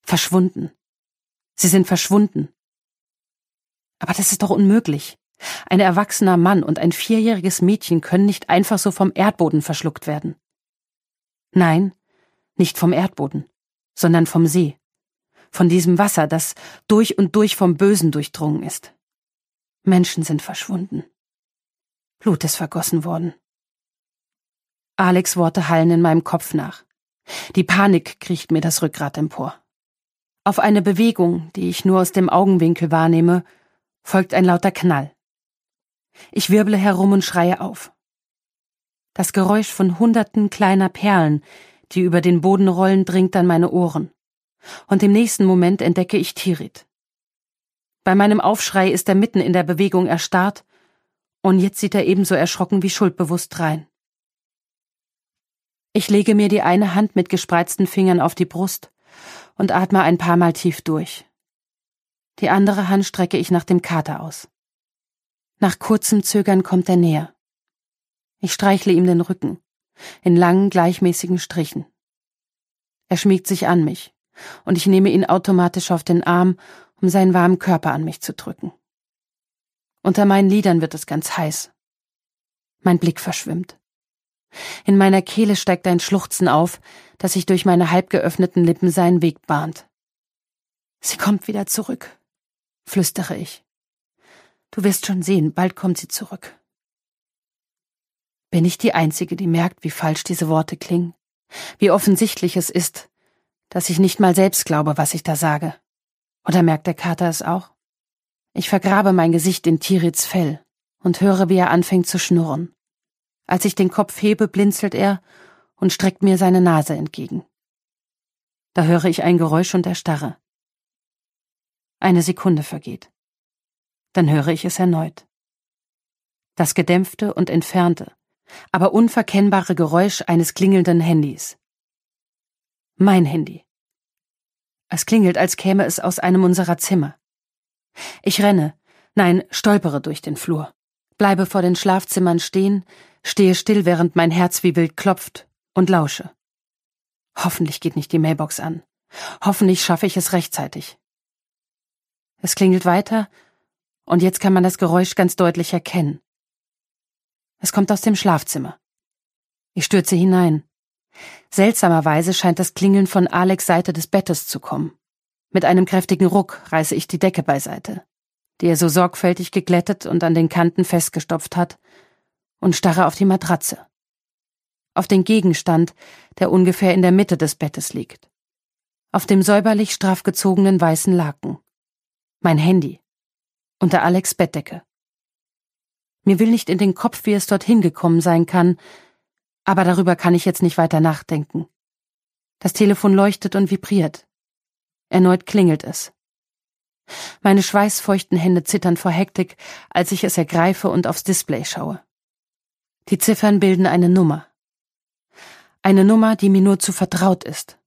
Verschwunden. Sie sind verschwunden. Aber das ist doch unmöglich. Ein erwachsener Mann und ein 4-jähriges Mädchen können nicht einfach so vom Erdboden verschluckt werden. Nein, nicht vom Erdboden, sondern vom See. Von diesem Wasser, das durch und durch vom Bösen durchdrungen ist. Menschen sind verschwunden. Blut ist vergossen worden. Alex' Worte hallen in meinem Kopf nach. Die Panik kriecht mir das Rückgrat empor. Auf eine Bewegung, die ich nur aus dem Augenwinkel wahrnehme, folgt ein lauter Knall. Ich wirble herum und schreie auf. Das Geräusch von Hunderten kleiner Perlen, die über den Boden rollen, dringt an meine Ohren. Und im nächsten Moment entdecke ich Tirit. Bei meinem Aufschrei ist er mitten in der Bewegung erstarrt, und jetzt sieht er ebenso erschrocken wie schuldbewusst drein. Ich lege mir die eine Hand mit gespreizten Fingern auf die Brust und atme ein paar Mal tief durch. Die andere Hand strecke ich nach dem Kater aus. Nach kurzem Zögern kommt er näher. Ich streichle ihm den Rücken, in langen, gleichmäßigen Strichen. Er schmiegt sich an mich, und ich nehme ihn automatisch auf den Arm, um seinen warmen Körper an mich zu drücken. Unter meinen Lidern wird es ganz heiß. Mein Blick verschwimmt. In meiner Kehle steigt ein Schluchzen auf, das sich durch meine halb geöffneten Lippen seinen Weg bahnt. »Sie kommt wieder zurück«, flüstere ich. »Du wirst schon sehen, bald kommt sie zurück.« Bin ich die Einzige, die merkt, wie falsch diese Worte klingen? Wie offensichtlich es ist, dass ich nicht mal selbst glaube, was ich da sage? Oder merkt der Kater es auch? Ich vergrabe mein Gesicht in Tirits Fell und höre, wie er anfängt zu schnurren. Als ich den Kopf hebe, blinzelt er und streckt mir seine Nase entgegen. Da höre ich ein Geräusch und erstarre. Eine Sekunde vergeht. Dann höre ich es erneut. Das gedämpfte und entfernte, aber unverkennbare Geräusch eines klingelnden Handys. Mein Handy. Es klingelt, als käme es aus einem unserer Zimmer. Ich renne, stolpere durch den Flur, bleibe vor den Schlafzimmern stehen, stehe still, während mein Herz wie wild klopft, und lausche. Hoffentlich geht nicht die Mailbox an. Hoffentlich schaffe ich es rechtzeitig. Es klingelt weiter, und jetzt kann man das Geräusch ganz deutlich erkennen. Es kommt aus dem Schlafzimmer. Ich stürze hinein. Seltsamerweise scheint das Klingeln von Alex' Seite des Bettes zu kommen. Mit einem kräftigen Ruck reiße ich die Decke beiseite, die er so sorgfältig geglättet und an den Kanten festgestopft hat, und starre auf die Matratze. Auf den Gegenstand, der ungefähr in der Mitte des Bettes liegt. Auf dem säuberlich straff gezogenen weißen Laken. Mein Handy. Unter Alex' Bettdecke. Mir will nicht in den Kopf, wie es dorthin gekommen sein kann, aber darüber kann ich jetzt nicht weiter nachdenken. Das Telefon leuchtet und vibriert. Erneut klingelt es. Meine schweißfeuchten Hände zittern vor Hektik, als ich es ergreife und aufs Display schaue. Die Ziffern bilden eine Nummer. Eine Nummer, die mir nur zu vertraut ist.